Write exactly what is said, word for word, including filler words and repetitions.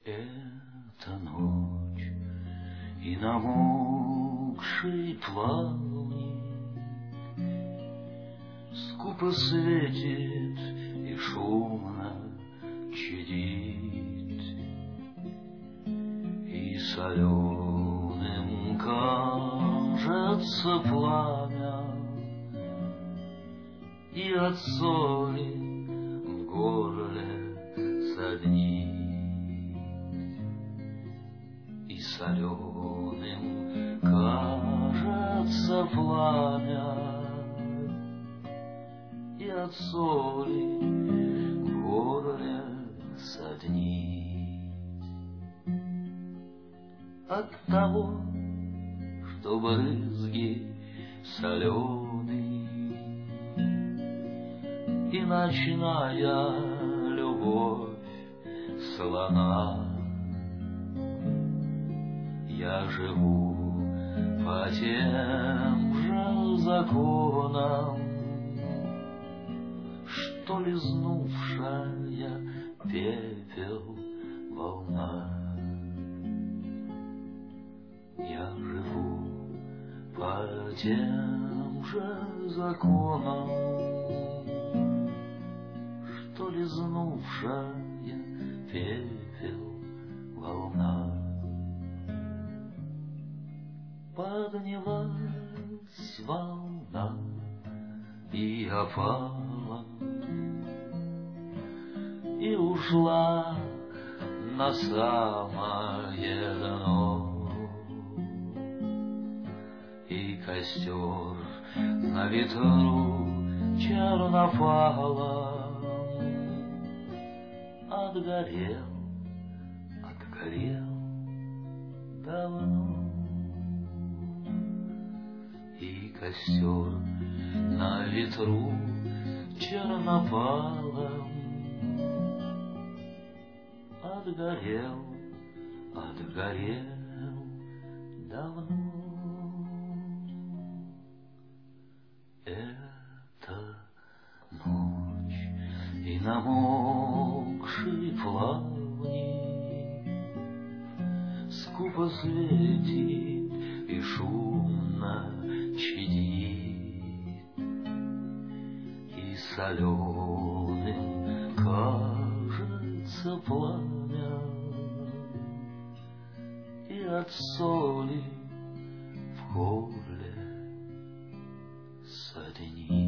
Это ночь, и намокший плавник скупо светит и шумно чадит, и соленым кажется пламя, и от соли в горле саднит, и соленым кажется пламя, и от соли в горле саднит. От того, что брызги соленые и ночная любовь слона, я живу по тем же законам, что лизнувшая пепел волна. Я живу по тем же законам, что лизнувшая пепел волна. Поднялась волна и опала, и ушла на самое дно, и костер на ветру чернопалом отгорел, отгорел давно. И костер на ветру чернопалом отгорел, отгорел давно. Это ночь, и намокший плавник скупо светит и шумно чадит, и соленым кажется пламя, и от соли в горле саднит.